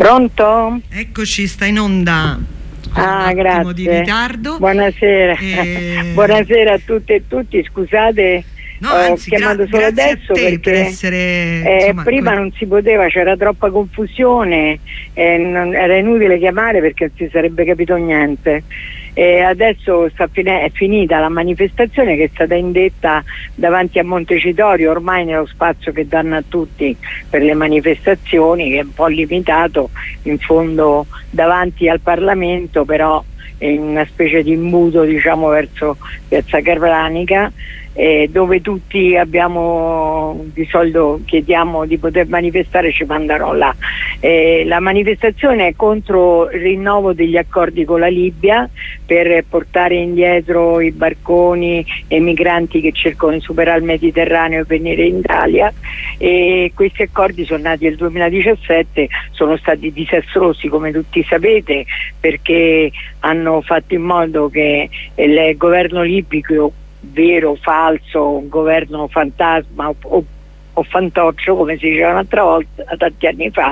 Pronto? Eccoci, sta in onda. Grazie. Di ritardo. Buonasera. Buonasera a tutte e tutti, scusate. No, anzi, ho chiamato solo adesso perché per essere, prima non si poteva, c'era troppa confusione, era inutile chiamare perché non si sarebbe capito niente. Adesso è finita la manifestazione che è stata indetta davanti a Montecitorio, ormai nello spazio che danno a tutti per le manifestazioni, che è un po' limitato in fondo davanti al Parlamento, però in una specie di imbuto, diciamo, verso Piazza Carranica, dove tutti abbiamo, di solito chiediamo di poter manifestare, ci mandano là. La manifestazione è contro il rinnovo degli accordi con la Libia per portare indietro i barconi e i migranti che cercano di superare il Mediterraneo e venire in Italia, e questi accordi sono nati nel 2017, sono stati disastrosi come tutti sapete, perché hanno fatto in modo che il governo libico, vero o falso, un governo fantasma o fantoccio come si diceva un'altra volta, tanti anni fa,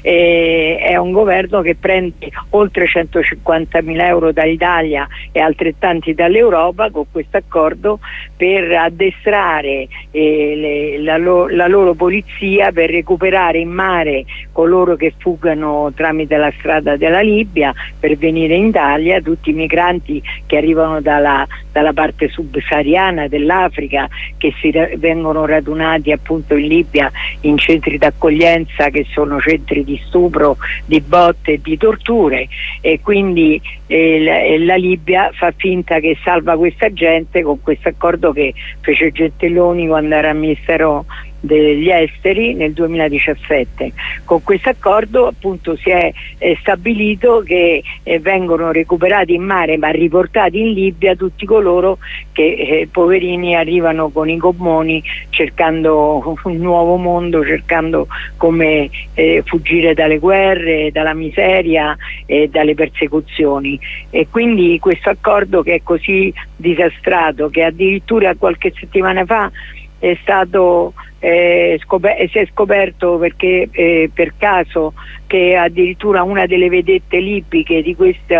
è un governo che prende oltre 150.000 euro dall'Italia e altrettanti dall'Europa con questo accordo per addestrare la loro polizia per recuperare in mare coloro che fuggano tramite la strada della Libia per venire in Italia, tutti i migranti che arrivano dalla parte subsahariana dell'Africa, che vengono radunati appunto in Libia in centri d'accoglienza che sono centri di stupro, di botte e di torture, e quindi la Libia fa finta che salva questa gente con questo accordo che fece Gentiloni quando era ministero degli esteri nel 2017. Con questo accordo appunto si è stabilito che vengono recuperati in mare ma riportati in Libia tutti coloro che poverini arrivano con i gommoni cercando un nuovo mondo, cercando come fuggire dalle guerre, dalla miseria e dalle persecuzioni. E quindi questo accordo, che è così disastrato, che addirittura qualche settimana fa è stato si è scoperto perché per caso che addirittura una delle vedette libiche di queste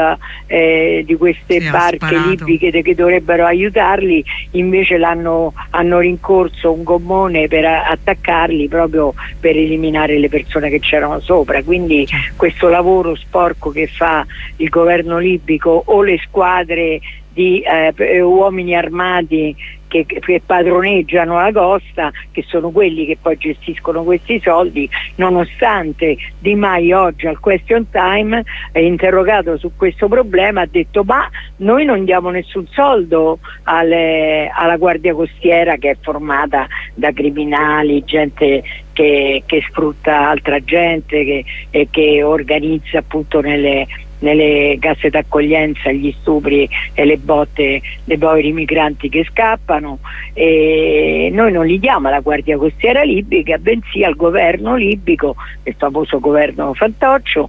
barche libiche che dovrebbero aiutarli, invece hanno rincorso un gommone per attaccarli, proprio per eliminare le persone che c'erano sopra. Quindi questo lavoro sporco che fa il governo libico o le squadre di uomini armati che padroneggiano la costa, che sono quelli che poi gestiscono questi soldi, nonostante Di Maio oggi al Question Time è interrogato su questo problema, ha detto: ma noi non diamo nessun soldo alla Guardia Costiera, che è formata da criminali, gente che sfrutta altra gente, che organizza appunto nelle case d'accoglienza gli stupri e le botte dei poveri migranti che scappano, e noi non li diamo alla Guardia Costiera libica, bensì al governo libico, il famoso governo fantoccio,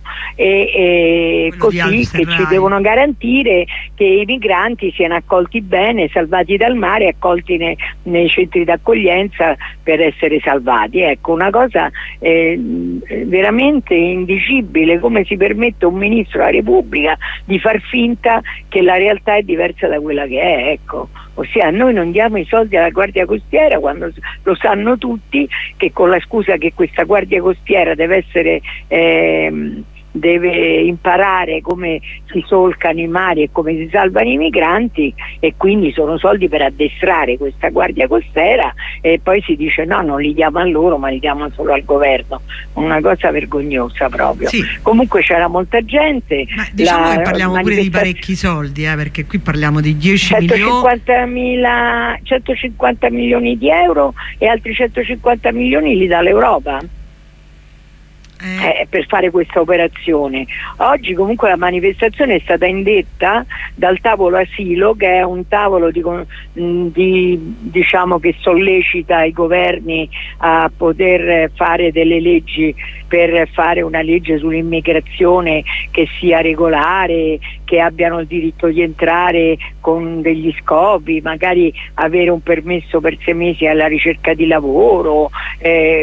e così che ci devono garantire che i migranti siano accolti bene, salvati dal mare, accolti nei centri d'accoglienza per essere salvati. Ecco, una cosa veramente indicibile, come si permette un ministro della Repubblica di far finta che la realtà è diversa da quella che è, ecco. Ossia, noi non diamo i soldi alla Guardia Costiera quando lo sanno tutti, che con la scusa che questa Guardia Costiera deve imparare come si solcano i mari e come si salvano i migranti, e quindi sono soldi per addestrare questa Guardia Costiera, e poi si dice no, non li diamo a loro ma li diamo solo al governo. Una cosa vergognosa proprio. Sì. Comunque c'era molta gente, ma diciamo che parliamo pure di parecchi soldi, perché qui parliamo di 10 150 milioni di euro, e altri 150 milioni li dà l'Europa per fare questa operazione. Oggi comunque la manifestazione è stata indetta dal tavolo asilo, che è un tavolo diciamo che sollecita i governi a poter fare delle leggi, per fare una legge sull'immigrazione che sia regolare, che abbiano il diritto di entrare con degli scopi, magari avere un permesso per 6 mesi alla ricerca di lavoro,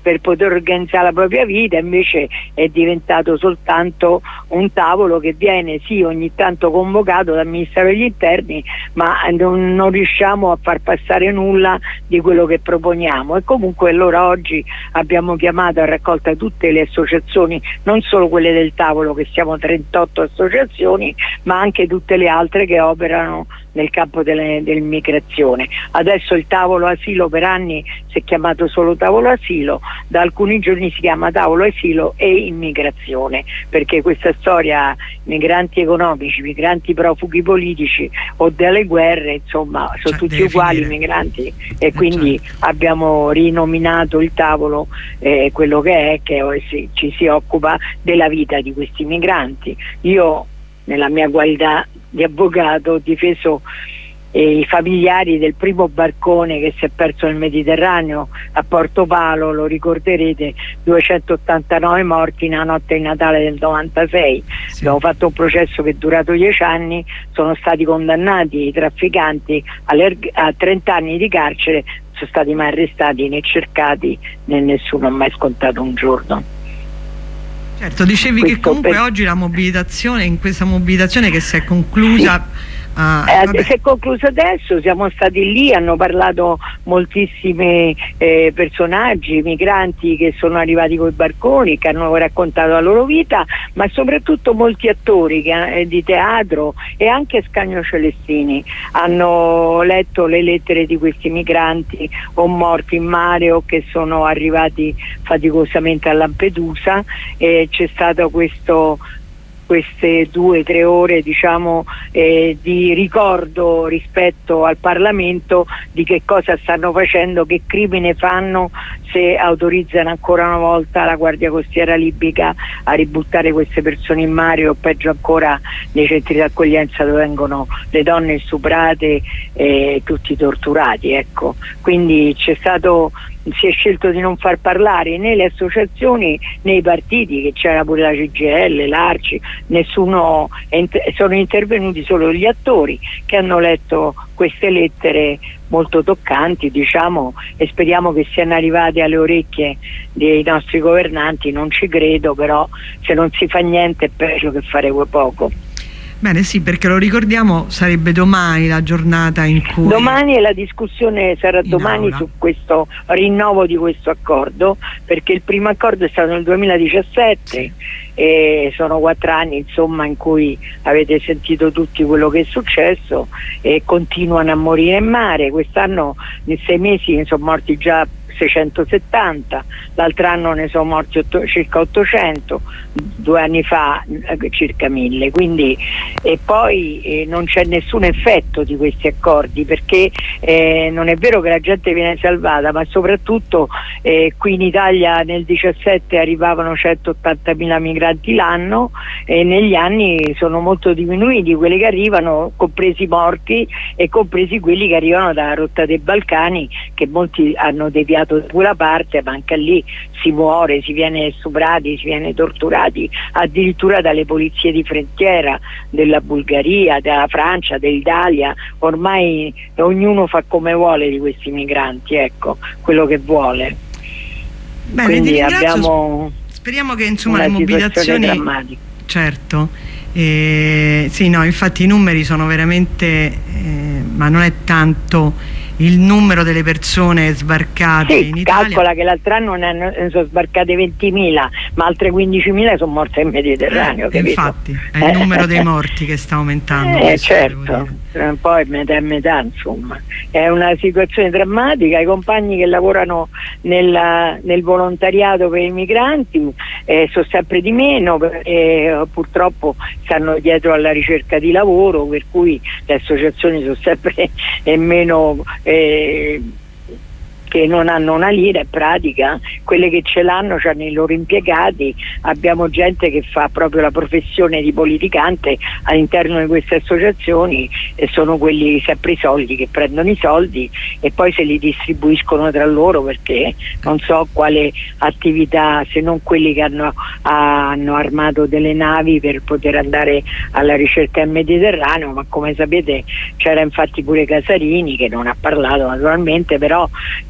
per poter organizzare la propria vita, invece è diventato soltanto un tavolo che viene sì ogni tanto convocato dal Ministero degli Interni, ma non riusciamo a far passare nulla di quello che proponiamo. E comunque allora oggi abbiamo chiamato a raccolta tutte le associazioni, non solo quelle del tavolo, che siamo 38 associazioni, ma anche tutte le altre che operano nel campo dell'immigrazione. Adesso il tavolo asilo per anni si è chiamato solo tavolo asilo, da alcuni giorni si chiama tavolo asilo e immigrazione, perché questa storia migranti economici, migranti profughi politici o delle guerre, insomma, sono tutti uguali i migranti, e quindi abbiamo rinominato il tavolo quello che è, ci si occupa della vita di questi migranti. Io, nella mia qualità di avvocato, ho difeso i familiari del primo barcone che si è perso nel Mediterraneo a Portopalo, lo ricorderete, 289 morti nella notte di Natale del 96. Sì. Abbiamo fatto un processo che è durato 10 anni, sono stati condannati i trafficanti a 30 anni di carcere, sono stati mai arrestati né cercati né nessuno ha mai scontato un giorno. Certo, dicevi che comunque oggi la mobilitazione, in questa mobilitazione che si è conclusa, si è concluso adesso, siamo stati lì, hanno parlato moltissimi personaggi, migranti che sono arrivati con i barconi, che hanno raccontato la loro vita, ma soprattutto molti attori di teatro e anche Ascanio Celestini hanno letto le lettere di questi migranti o morti in mare o che sono arrivati faticosamente a Lampedusa, e c'è stato queste 2 o 3 ore, diciamo, di ricordo rispetto al Parlamento di che cosa stanno facendo, che crimine fanno se autorizzano ancora una volta la Guardia Costiera libica a ributtare queste persone in mare, o peggio ancora nei centri di accoglienza dove vengono le donne stuprate e tutti torturati, ecco. Quindi si è scelto di non far parlare né le associazioni né i partiti, che c'era pure la CGIL, l'Arci, nessuno, sono intervenuti solo gli attori che hanno letto queste lettere molto toccanti, diciamo, e speriamo che siano arrivate alle orecchie dei nostri governanti. Non ci credo, però se non si fa niente è peggio che fare poco. Bene, sì, perché lo ricordiamo, sarebbe domani la giornata in cui... Domani, e la discussione sarà domani su questo rinnovo di questo accordo, perché il primo accordo è stato nel 2017, sì. E sono 4 anni, insomma, in cui avete sentito tutti quello che è successo, e continuano a morire in mare. Quest'anno in 6 mesi ne sono morti già 670, l'altro anno ne sono morti circa 800, 2 anni fa circa 1000, quindi, e poi non c'è nessun effetto di questi accordi, perché non è vero che la gente viene salvata, ma soprattutto qui in Italia nel 2017 arrivavano 180.000 migranti l'anno, e negli anni sono molto diminuiti quelli che arrivano, compresi i morti e compresi quelli che arrivano dalla rotta dei Balcani, che molti hanno deviato da quella parte, ma anche lì si muore, si viene stuprati, si viene torturati addirittura dalle polizie di frontiera della Bulgaria, della Francia, dell'Italia. Ormai ognuno fa come vuole di questi migranti, ecco, quello che vuole. Bene, quindi speriamo che, insomma, le mobilitazioni, certo, sì, no, infatti i numeri sono veramente ma non è tanto il numero delle persone sbarcate in Italia. Calcola che l'altro anno ne sono sbarcate 20.000, ma altre 15.000 sono morte nel Mediterraneo, capito? Infatti è il numero dei morti che sta aumentando. Certo, poi metà e metà, insomma. È una situazione drammatica. I compagni che lavorano nel volontariato per i migranti sono sempre di meno, perché purtroppo stanno dietro alla ricerca di lavoro, per cui le associazioni sono sempre meno, che non hanno una lira in pratica. Quelle che ce l'hanno hanno i loro impiegati. Abbiamo gente che fa proprio la professione di politicante all'interno di queste associazioni, e sono quelli sempre i soldi, che prendono i soldi e poi se li distribuiscono tra loro, perché non so quale attività, se non quelli che hanno armato delle navi per poter andare alla ricerca del Mediterraneo. Ma come sapete c'era infatti pure Casarini, che non ha parlato naturalmente, però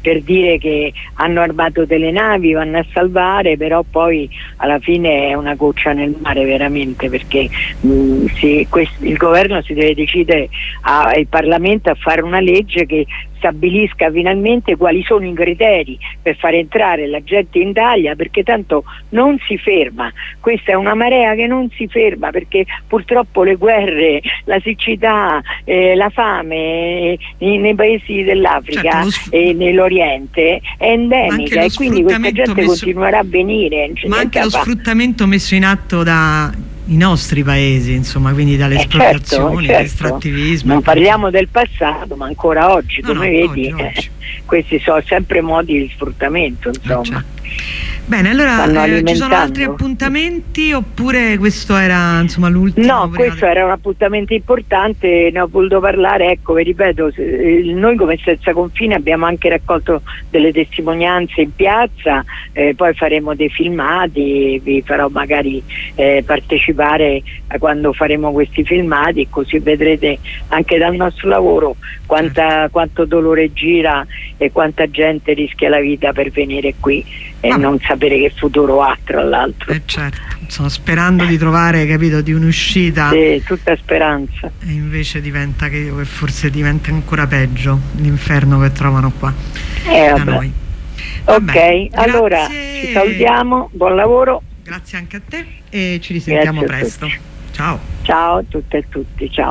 per dire che hanno armato delle navi, vanno a salvare, però poi alla fine è una goccia nel mare veramente, perché il governo si deve decidere, il Parlamento, a fare una legge che stabilisca finalmente quali sono i criteri per far entrare la gente in Italia, perché tanto non si ferma. Questa è una marea che non si ferma, perché purtroppo le guerre, la siccità, la fame nei paesi dell'Africa, certo, e nell'Oriente è endemica, e quindi questa gente continuerà a venire. Ma anche lo sfruttamento messo in atto dai nostri paesi, insomma, quindi dalle espropriazioni, certo. dall'estrattivismo. Non parliamo del passato, ma ancora oggi, come vedi, oggi. Questi sono sempre modi di sfruttamento, insomma. Certo. Bene, allora ci sono altri appuntamenti, oppure questo era, insomma, l'ultimo? No, questo era un appuntamento importante, ne ho voluto parlare. Ecco, vi ripeto, noi come Senza Confine abbiamo anche raccolto delle testimonianze in piazza, poi faremo dei filmati, vi farò magari partecipare quando faremo questi filmati, così vedrete anche dal nostro lavoro quanto dolore gira e quanta gente rischia la vita per venire qui e non sapere che futuro ha, tra l'altro. Certo, sto sperando di trovare, capito, di un'uscita. Sì, tutta speranza. E invece diventa, che forse diventa ancora peggio l'inferno che trovano qua da noi. Ok, allora ci salutiamo, buon lavoro. Grazie anche a te e ci risentiamo presto. Ciao. Ciao a tutte e tutti, ciao.